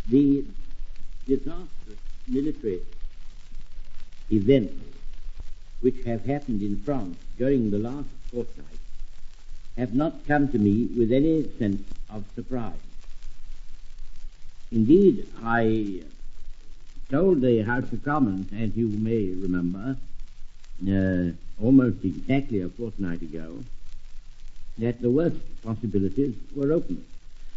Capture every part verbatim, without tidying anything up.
The disastrous military events which have happened in France during the last fortnight have not come to me with any sense of surprise. Indeed, I told the House of Commons, as you may remember, uh, almost exactly a fortnight ago, that the worst possibilities were open.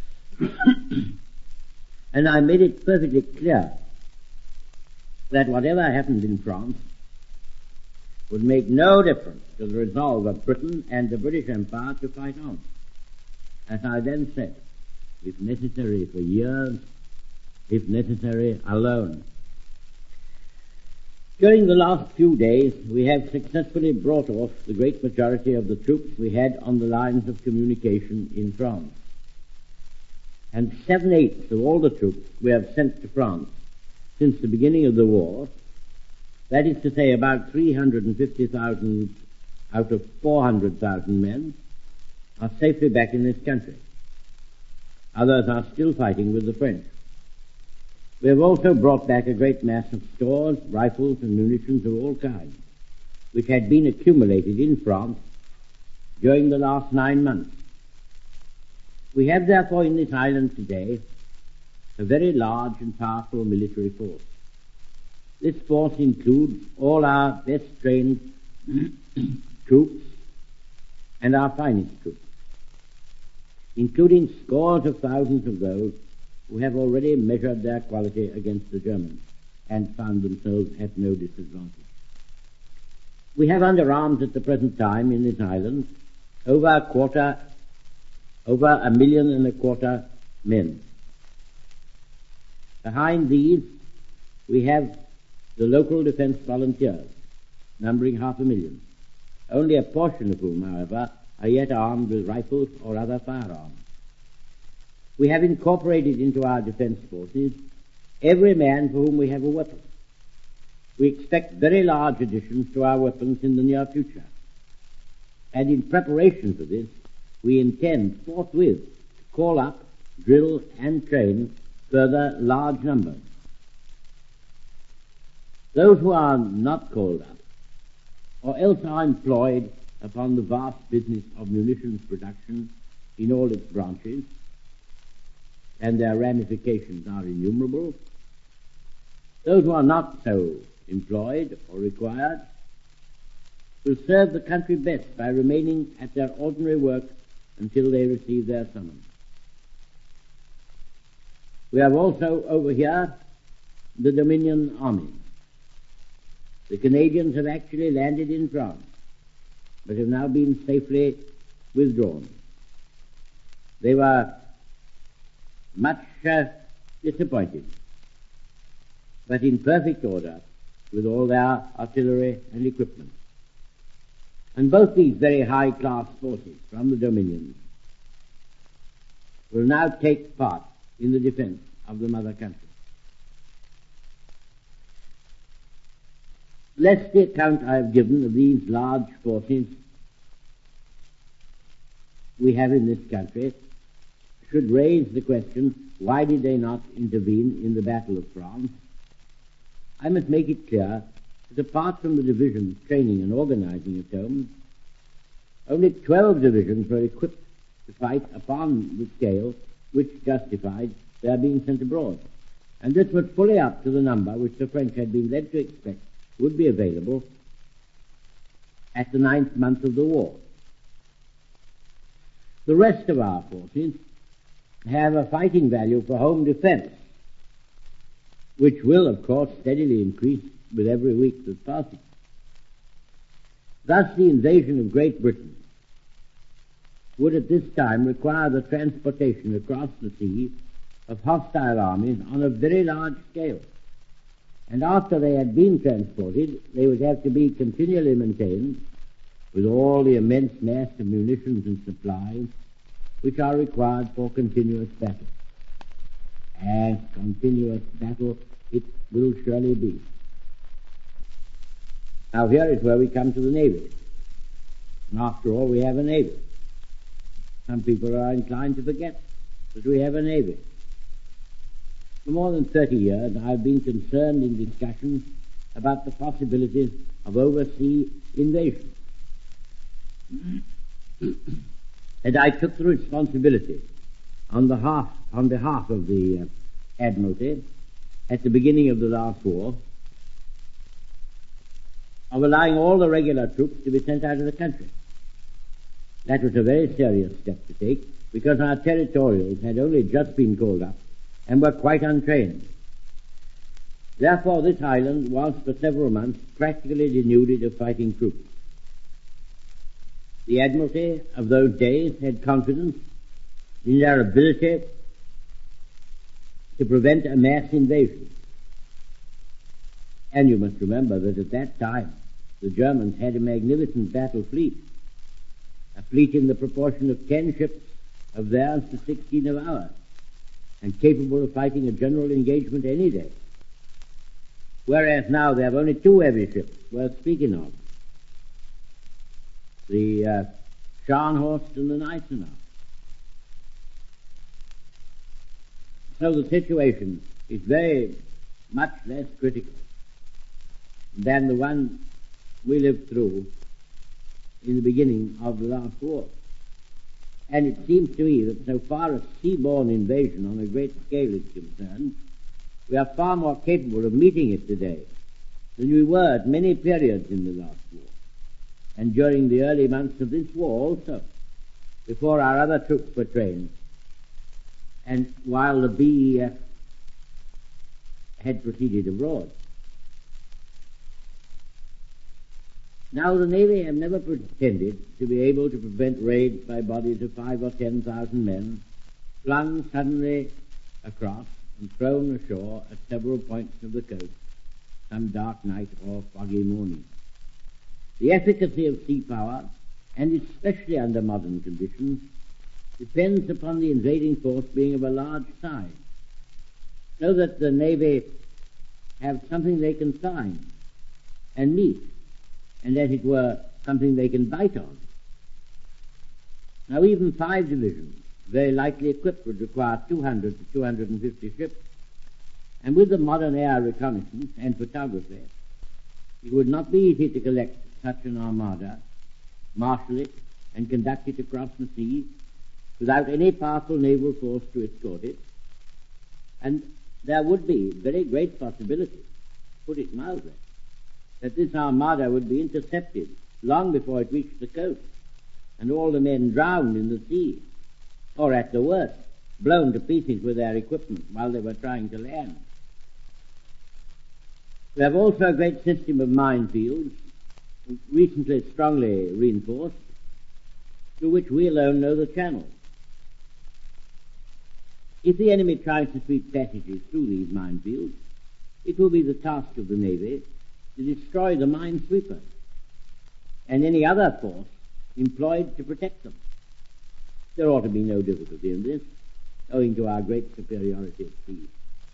And I made it perfectly clear that whatever happened in France would make no difference to the resolve of Britain and the British Empire to fight on. As I then said, if necessary for years, if necessary alone. During the last few days, we have successfully brought off the great majority of the troops we had on the lines of communication in France. And seven-eighths of all the troops we have sent to France since the beginning of the war, that is to say about three hundred fifty thousand out of four hundred thousand men, are safely back in this country. Others are still fighting with the French. We have also brought back a great mass of stores, rifles and munitions of all kinds, which had been accumulated in France during the last nine months. We have therefore in this island today a very large and powerful military force. This force includes all our best trained troops and our finest troops, including scores of thousands of those who have already measured their quality against the Germans and found themselves at no disadvantage. We have under arms at the present time in this island over a quarter, over a million and a quarter men. Behind these, we have the local defense volunteers, numbering half a million, only a portion of whom, however, are yet armed with rifles or other firearms. We have incorporated into our defense forces every man for whom we have a weapon. We expect very large additions to our weapons in the near future. And in preparation for this, we intend forthwith to call up, drill, and train further large numbers. Those who are not called up, or else are employed upon the vast business of munitions production in all its branches, and their ramifications are innumerable, those who are not so employed or required will serve the country best by remaining at their ordinary work until they receive their summons. We have also over here the Dominion Army. The Canadians have actually landed in France, but have now been safely withdrawn. They were much uh, disappointed, but in perfect order with all their artillery and equipment. And both these very high-class forces from the Dominions will now take part in the defense of the mother country. Lest the account I have given of these large forces we have in this country should raise the question, why did they not intervene in the Battle of France? I must make it clear that apart from the divisions training and organizing at home, only twelve divisions were equipped to fight upon the scale which justified their being sent abroad. And this was fully up to the number which the French had been led to expect would be available at the ninth month of the war. The rest of our forces have a fighting value for home defense, which will, of course, steadily increase with every week that passes. Thus, the invasion of Great Britain would at this time require the transportation across the sea of hostile armies on a very large scale. And after they had been transported, they would have to be continually maintained with all the immense mass of munitions and supplies which are required for continuous battle. As continuous battle it will surely be. Now here is where we come to the Navy. And after all, we have a Navy. Some people are inclined to forget that we have a Navy. For more than thirty years I have been concerned in discussions about the possibilities of overseas invasion. And I took the responsibility on behalf, on behalf of the uh, Admiralty at the beginning of the last war of allowing all the regular troops to be sent out of the country. That was a very serious step to take, because our territorials had only just been called up and were quite untrained. Therefore this island was for several months practically denuded of fighting troops. The Admiralty of those days had confidence in their ability to prevent a mass invasion. And you must remember that at that time the Germans had a magnificent battle fleet, a fleet in the proportion of ten ships of theirs to sixteen of ours, and capable of fighting a general engagement any day. Whereas now they have only two heavy ships worth speaking of, the uh, Scharnhorst and the Gneisenau. So the situation is very much less critical than the one we lived through in the beginning of the last war. And it seems to me that so far as seaborne invasion on a great scale is concerned, we are far more capable of meeting it today than we were at many periods in the last war, and during the early months of this war also, before our other troops were trained, and while the B E F had proceeded abroad. Now the Navy have never pretended to be able to prevent raids by bodies of five or ten thousand men flung suddenly across and thrown ashore at several points of the coast some dark night or foggy morning. The efficacy of sea power, and especially under modern conditions, depends upon the invading force being of a large size, so that the Navy have something they can find and meet, and as it were, something they can bite on. Now even five divisions, very lightly equipped, would require two hundred to two hundred fifty ships, and with the modern air reconnaissance and photography, it would not be easy to collect such an armada, marshal it, and conduct it across the seas without any powerful naval force to escort it. And there would be very great possibility, put it mildly, that this armada would be intercepted long before it reached the coast, and all the men drowned in the sea, or at the worst, blown to pieces with their equipment while they were trying to land. We have also a great system of minefields, recently strongly reinforced, through which we alone know the channels. If the enemy tries to sweep passages through these minefields, it will be the task of the Navy to destroy the minesweeper and any other force employed to protect them. There ought to be no difficulty in this, owing to our great superiority at sea.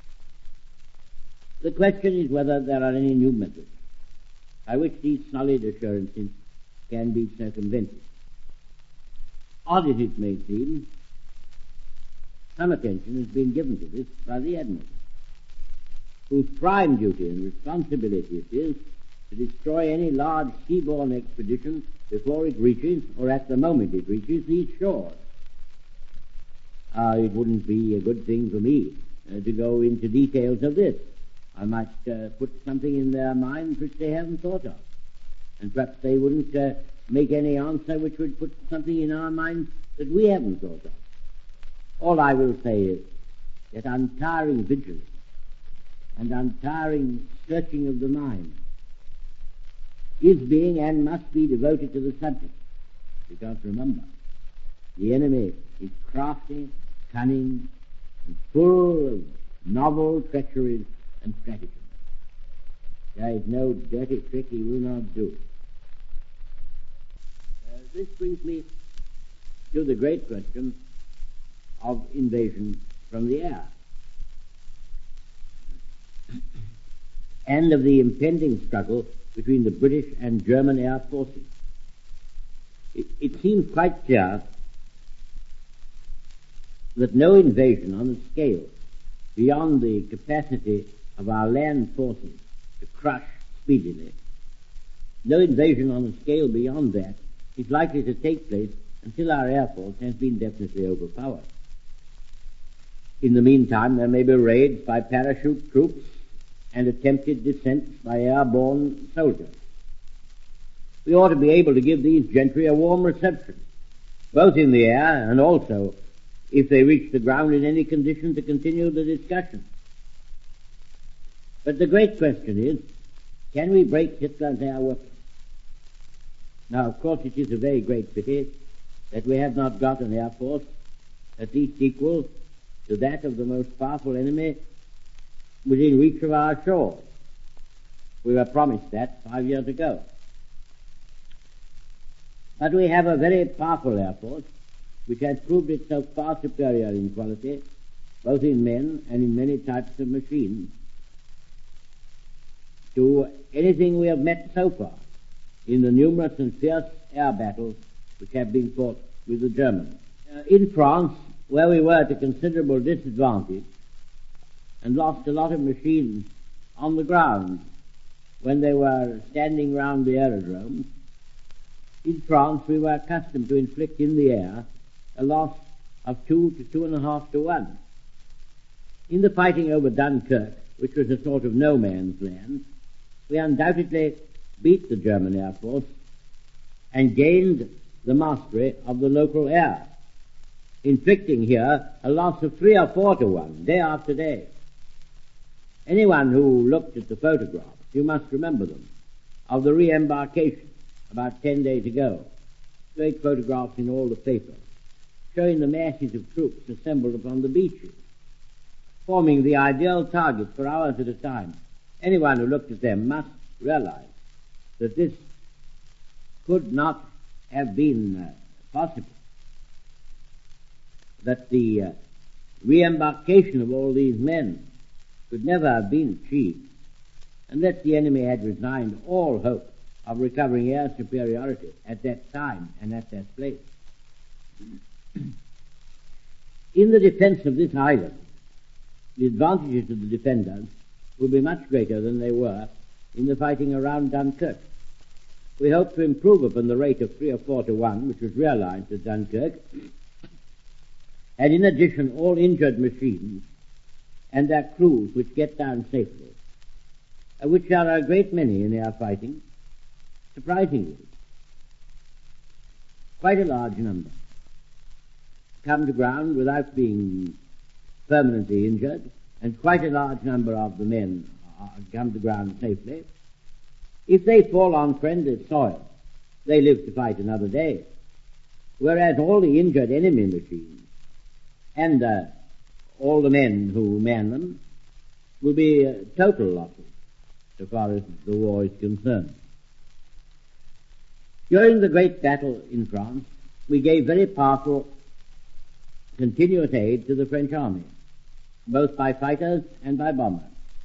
The question is whether there are any new methods by which these solid assurances can be circumvented. Odd as it may seem, some attention has been given to this by the Admiral, whose prime duty and responsibility it is to destroy any large seaborne expedition before it reaches, or at the moment it reaches, these shores. Uh, it wouldn't be a good thing for me uh, to go into details of this. I might uh, put something in their minds which they haven't thought of, and perhaps they wouldn't uh, make any answer which would put something in our minds that we haven't thought of. All I will say is that untiring vigilance and untiring searching of the mind is being and must be devoted to the subject, because remember, the enemy is crafty, cunning, and full of novel treacheries and stratagems. There is no dirty trick he will not do. Uh, this brings me to the great question of invasion from the air, and of the impending struggle between the British and German air forces. It, it seems quite clear that no invasion on a scale beyond the capacity of our land forces to crush speedily. No invasion on a scale beyond that is likely to take place until our air force has been definitely overpowered. In the meantime, there may be raids by parachute troops and attempted descents by airborne soldiers. We ought to be able to give these gentry a warm reception, both in the air and also, if they reach the ground, in any condition to continue the discussion. But the great question is, can we break Hitler's air weapons? Now, of course, it is a very great pity that we have not got an air force at least equal to that of the most powerful enemy within reach of our shores. We were promised that five years ago. But we have a very powerful air force which has proved itself far superior in quality, both in men and in many types of machines, to anything we have met so far in the numerous and fierce air battles which have been fought with the Germans. Uh, in France, where we were at a considerable disadvantage and lost a lot of machines on the ground when they were standing round the aerodromes, in France we were accustomed to inflict in the air a loss of two to two and a half to one. In the fighting over Dunkirk, which was a sort of no man's land, we undoubtedly beat the German Air Force and gained the mastery of the local air, inflicting here a loss of three or four to one, day after day. Anyone who looked at the photographs, you must remember them, of the re-embarkation about ten days ago, great photographs in all the papers, showing the masses of troops assembled upon the beaches, forming the ideal target for hours at a time. Anyone who looked at them must realize that this could not have been uh, possible, that the uh, re-embarkation of all these men could never have been achieved unless the enemy had resigned all hope of recovering air superiority at that time and at that place. In the defense of this island, the advantages of the defenders will be much greater than they were in the fighting around Dunkirk. We hope to improve upon the rate of three or four to one, which was realized at Dunkirk, and in addition all injured machines and their crews which get down safely, which are a great many in air fighting, surprisingly. Quite a large number come to ground without being permanently injured, and quite a large number of the men are, come to ground safely. If they fall on friendly soil, they live to fight another day, whereas all the injured enemy machines and uh, all the men who man them will be uh, total losses so far as the war is concerned. During the great battle in France, we gave very powerful continuous aid to the French army, both by fighters and by bombers.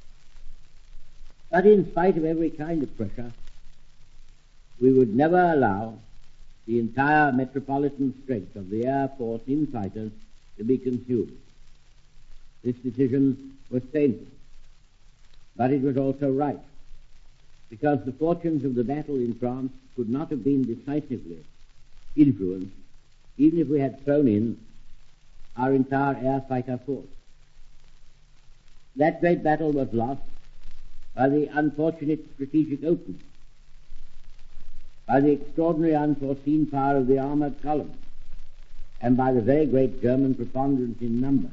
But in spite of every kind of pressure, we would never allow the entire metropolitan strength of the Air Force in fighters to be consumed. This decision was painful, but it was also right, because the fortunes of the battle in France could not have been decisively influenced even if we had thrown in our entire air fighter force. That great battle was lost by the unfortunate strategic opening, by the extraordinary unforeseen power of the armored column, and by the very great German preponderance in numbers.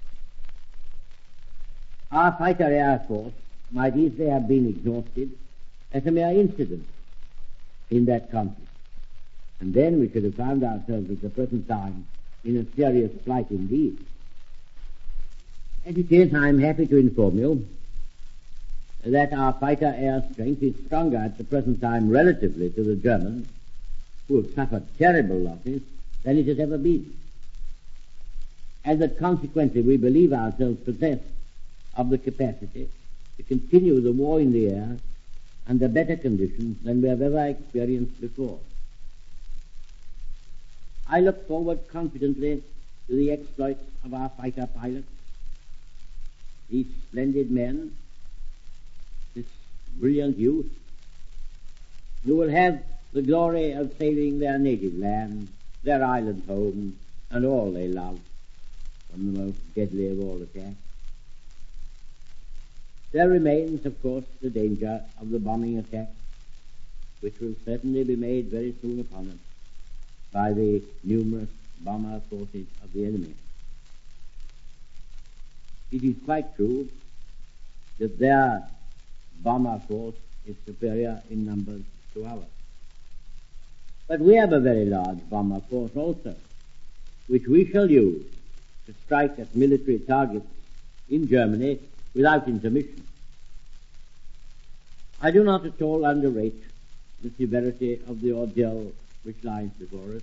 Our fighter air force might easily have been exhausted as a mere incident in that conflict, and then we should have found ourselves at the present time in a serious plight indeed. As it is, I am happy to inform you that our fighter air strength is stronger at the present time relatively to the Germans, who have suffered terrible losses, than it has ever been, and that consequently we believe ourselves possessed of the capacity to continue the war in the air under better conditions than we have ever experienced before. I look forward confidently to the exploits of our fighter pilots, these splendid men, this brilliant youth, who will have the glory of saving their native land, their island home, and all they love from the most deadly of all attacks. There remains, of course, the danger of the bombing attack, which will certainly be made very soon upon us by the numerous bomber forces of the enemy. It is quite true that their bomber force is superior in numbers to ours. But we have a very large bomber force also, which we shall use to strike at military targets in Germany without intermission. I do not at all underrate the severity of the ordeal which lies before us,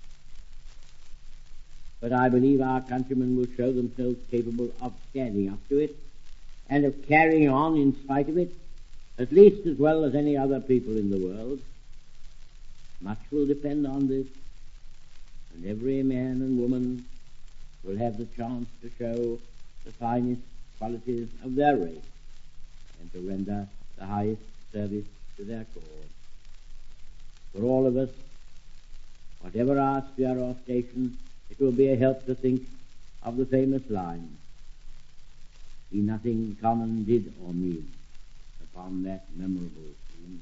but I believe our countrymen will show themselves capable of standing up to it and of carrying on in spite of it, at least as well as any other people in the world. Much will depend on this, and every man and woman will have the chance to show the finest qualities of their race and to render the highest service to their cause. For all of us, whatever our sphere or station, it will be a help to think of the famous line, "He nothing common did or mean," upon that memorable scene.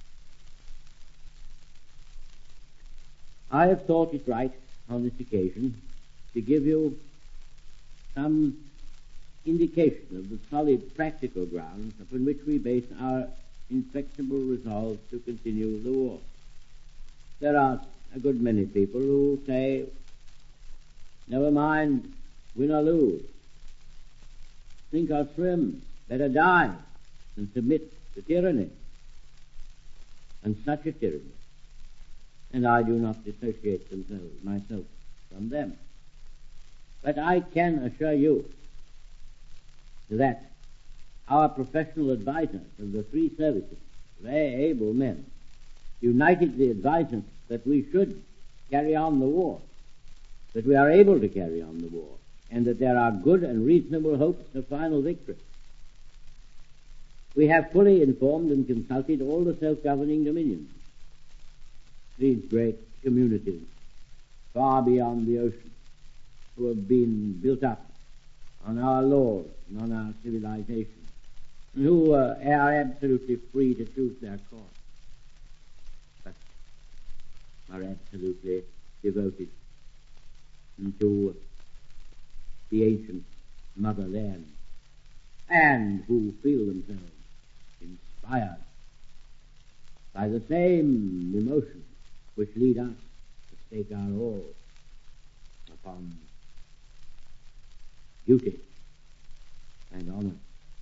I have thought it right on this occasion to give you some indication of the solid practical grounds upon which we base our inflexible resolve to continue the war. There are a good many people who say, "Never mind, win or lose. Sink or swim, better die than submit to tyranny." And such a tyranny, and I do not dissociate themselves, myself from them. But I can assure you that our professional advisers of the three services, very able men, unitedly advise us that we should carry on the war, that we are able to carry on the war, and that there are good and reasonable hopes of final victory. We have fully informed and consulted all the self-governing dominions, these great communities far beyond the ocean, who have been built up on our laws and on our civilization, and who uh, are absolutely free to choose their course, but are absolutely devoted to the ancient motherland, and who feel themselves inspired by the same emotions which lead us to stake our all upon duty and honor.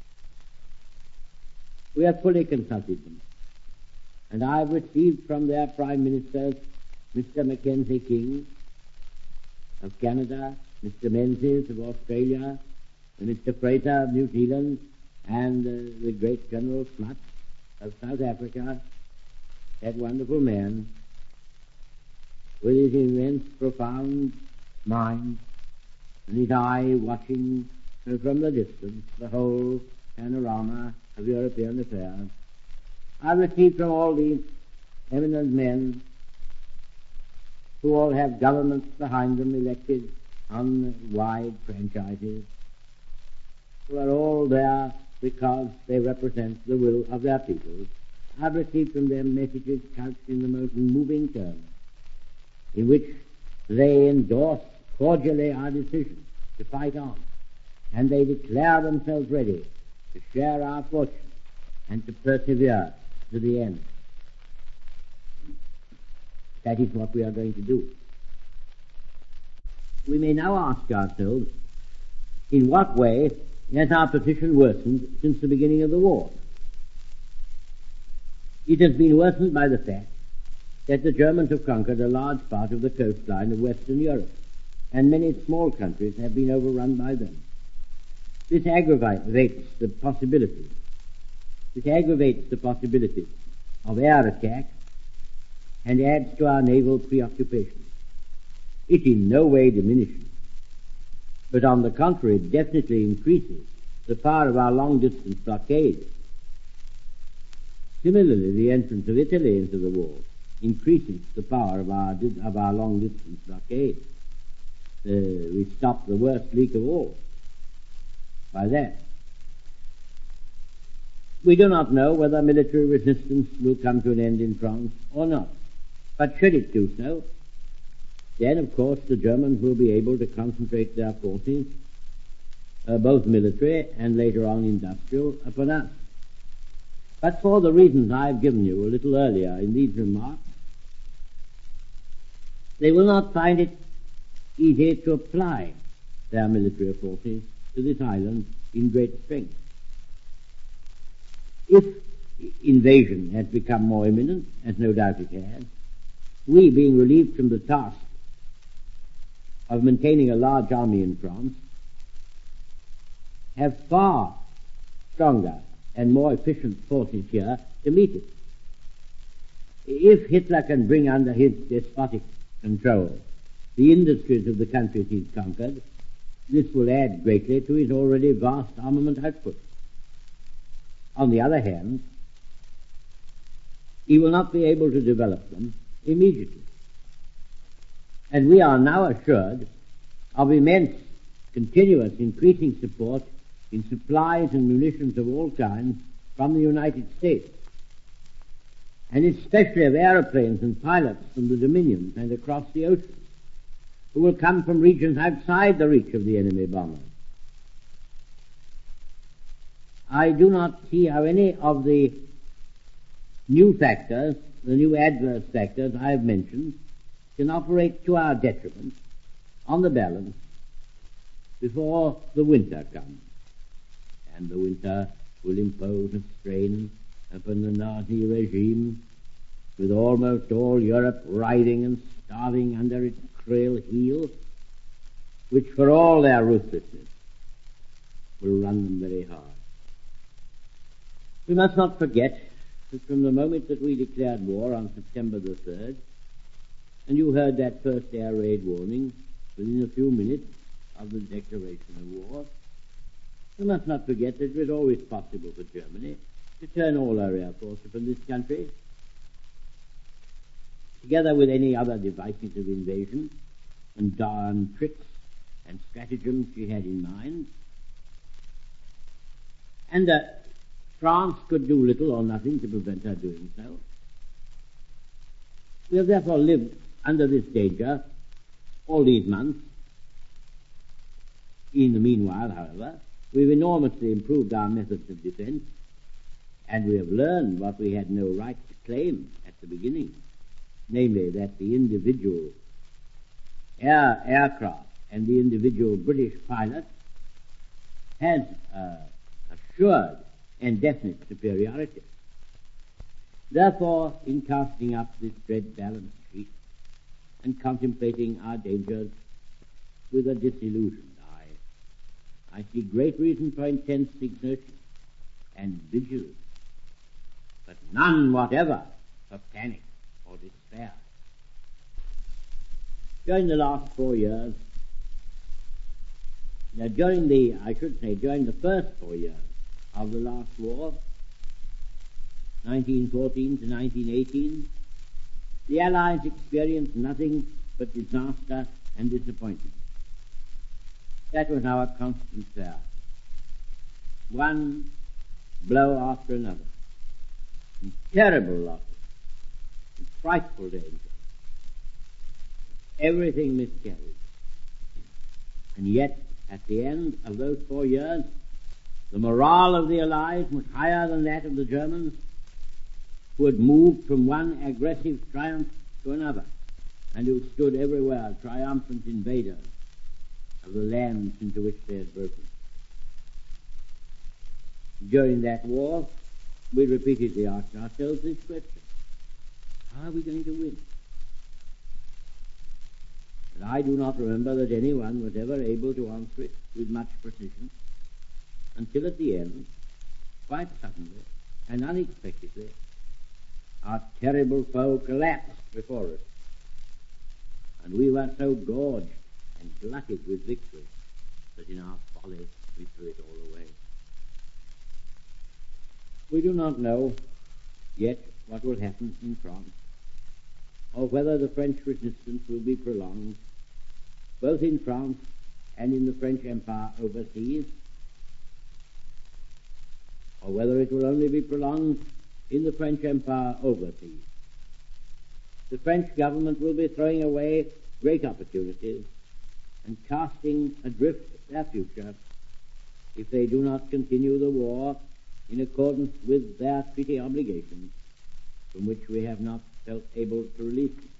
We have fully consulted them, and I have received from their Prime Ministers, Mister Mackenzie King of Canada, Mister Menzies of Australia, and Mister Fraser of New Zealand, and uh, the great General Smuts of South Africa, that wonderful man, with his immense, profound mind, and his eye watching uh, from the distance the whole panorama of European affairs. I received from all these eminent men, who all have governments behind them elected on wide franchises, who are all there because they represent the will of their people. I've received from them messages couched in the most moving terms, in which they endorse cordially our decision to fight on, and they declare themselves ready to share our fortune and to persevere to the end. That is what we are going to do. We may now ask ourselves, in what way has our position worsened since the beginning of the war? It has been worsened by the fact that the Germans have conquered a large part of the coastline of Western Europe, and many small countries have been overrun by them. This aggravates the possibility, this aggravates the possibility of air attack and adds to our naval preoccupation. It in no way diminishes, but on the contrary definitely increases the power of our long-distance blockade. Similarly, the entrance of Italy into the war increases the power of our, of our long-distance blockade. Uh, we stop the worst leak of all by that. We do not know whether military resistance will come to an end in France or not. But should it do so, then of course the Germans will be able to concentrate their forces, uh, both military and later on industrial, upon us. But for the reasons I have given you a little earlier in these remarks, they will not find it easy to apply their military forces to this island in great strength. If invasion has become more imminent, as no doubt it has, we, being relieved from the task of maintaining a large army in France, have far stronger and more efficient forces here to meet it. If Hitler can bring under his despotic control the industries of the countries he's conquered, this will add greatly to his already vast armament output. On the other hand, he will not be able to develop them immediately. And we are now assured of immense, continuous, increasing support in supplies and munitions of all kinds from the United States, and especially of aeroplanes and pilots from the Dominions and across the ocean, who will come from regions outside the reach of the enemy bombers. I do not see how any of the new factors, the new adverse factors I have mentioned, can operate to our detriment on the balance before the winter comes. And the winter will impose a strain upon the Nazi regime, with almost all Europe writhing and starving under its cruel heel, which for all their ruthlessness will run them very hard. We must not forget that from the moment that we declared war on September the third, and you heard that first air raid warning within a few minutes of the declaration of war, we must not forget that it was always possible for Germany to turn all her air force upon this country, together with any other devices of invasion and darn tricks and stratagems she had in mind. And uh, France could do little or nothing to prevent her doing so. We have therefore lived under this danger all these months. In the meanwhile, however, we've enormously improved our methods of defense, and we have learned what we had no right to claim at the beginning, namely that the individual air aircraft and the individual British pilot has uh, assured and definite superiority. Therefore, in casting up this dread balance sheet and contemplating our dangers with a disillusioned eye, I see great reason for intense exertion and vigilance, but none whatever for panic or despair. During the last four years, now during the, I should say, during the first four years of the last war, nineteen fourteen to nineteen eighteen, the Allies experienced nothing but disaster and disappointment. That was our constant fare. One blow after another, and terrible losses, and frightful danger. Everything miscarried. And yet, at the end of those four years, the morale of the Allies was higher than that of the Germans, who had moved from one aggressive triumph to another, and who stood everywhere triumphant invaders of the lands into which they had broken. During that war, we repeatedly asked ourselves this question: how are we going to win? And I do not remember that anyone was ever able to answer it with much precision, until at the end, quite suddenly and unexpectedly, our terrible foe collapsed before us, and we were so gorged and glutted with victory that in our folly we threw it all away. We do not know yet what will happen in France, or whether the French resistance will be prolonged, both in France and in the French Empire overseas, or whether it will only be prolonged in the French Empire overseas. The French government will be throwing away great opportunities and casting adrift their future if they do not continue the war in accordance with their treaty obligations, from which we have not felt able to release them.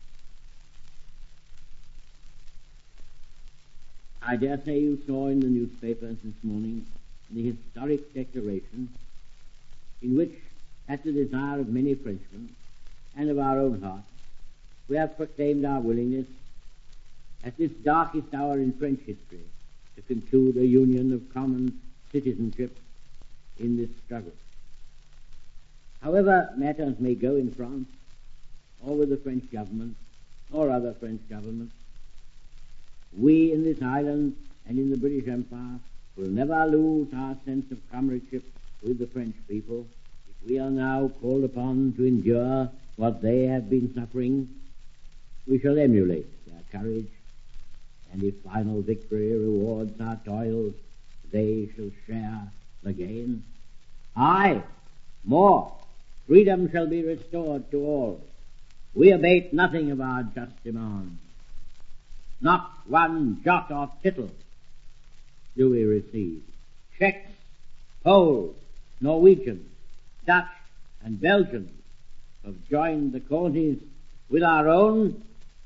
I dare say you saw in the newspapers this morning the historic declaration in which, at the desire of many Frenchmen and of our own hearts, we have proclaimed our willingness at this darkest hour in French history to conclude a union of common citizenship in this struggle. However matters may go in France, or with the French government, or other French governments, we in this island and in the British Empire will never lose our sense of comradeship with the French people. If we are now called upon to endure what they have been suffering, we shall emulate their courage, and if final victory rewards our toils, they shall share the gain. Aye, more, freedom shall be restored to all. We abate nothing of our just demands. Not one jot or tittle do we receive. Czechs, Poles, Norwegians, Dutch, and Belgians have joined the causes with our own.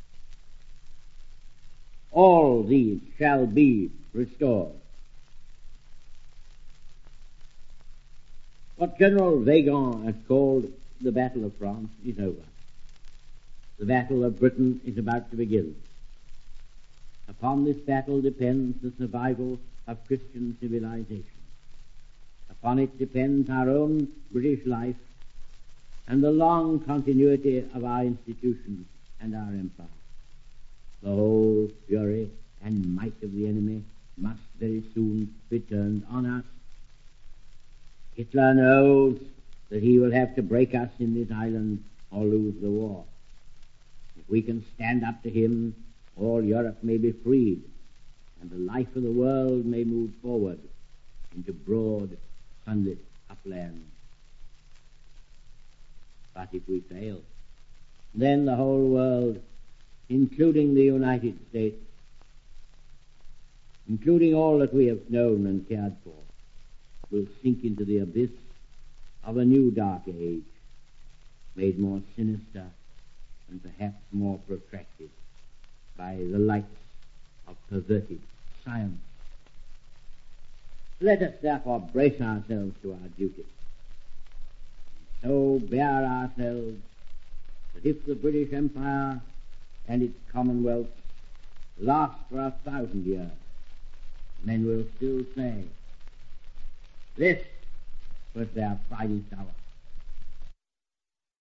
All these shall be restored. What General Weygand has called the Battle of France is over. The Battle of Britain is about to begin. Upon this battle depends the survival of Christian civilization. Upon it depends our own British life and the long continuity of our institutions and our empire. The whole fury and might of the enemy must very soon be turned on us. Hitler knows that he will have to break us in this island or lose the war. If we can stand up to him, all Europe may be freed, and the life of the world may move forward into broad, sunlit uplands. But if we fail, then the whole world, including the United States, including all that we have known and cared for, will sink into the abyss of a new dark age, made more sinister and perhaps more protracted by the lights of perverted science. Let us therefore brace ourselves to our duty, so bear ourselves that if the British Empire and its Commonwealth last for a thousand years, men will still say, this was their finest hour.